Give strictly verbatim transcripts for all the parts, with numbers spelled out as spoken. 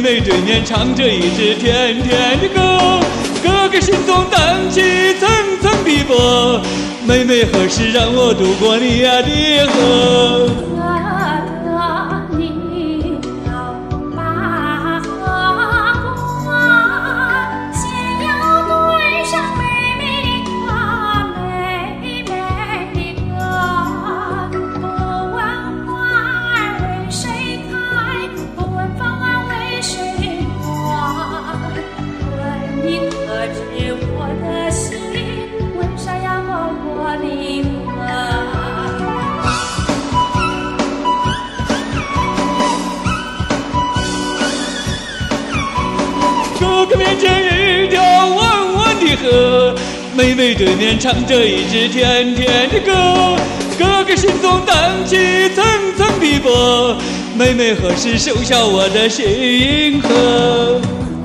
妹对面唱着一支甜甜的歌，哥哥心中荡起层层的波。妹妹何时让我渡过你呀的河？哥哥面前一条弯弯的河，妹妹对面唱着一支甜甜的歌，哥哥心中荡起层层的波，妹妹何时收下我的心河？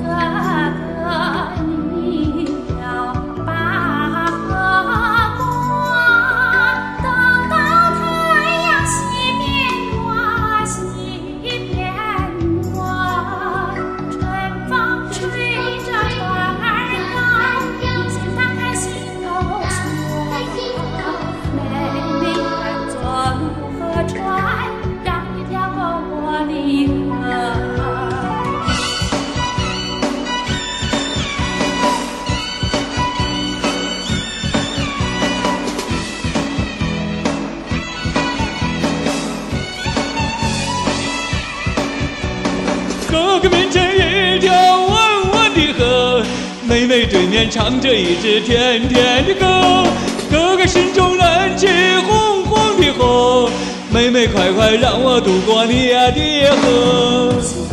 哥哥面前一条弯弯的河，妹妹对面唱着一支甜甜的歌，哥哥心中燃起红红的火，妹妹快快让我渡过你呀的河。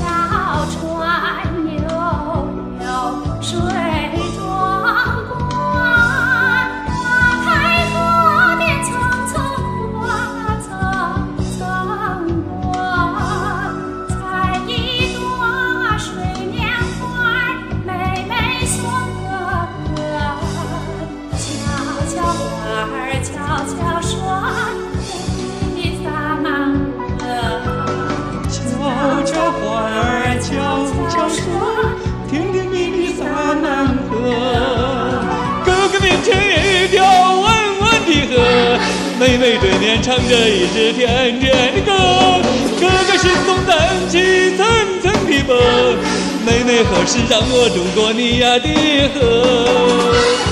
甜甜蜜蜜洒满河，哥哥面前一条弯弯的河，妹妹对面唱着一支甜甜的歌，哥哥心中荡起层层的波，妹妹何时让我渡过你呀的河？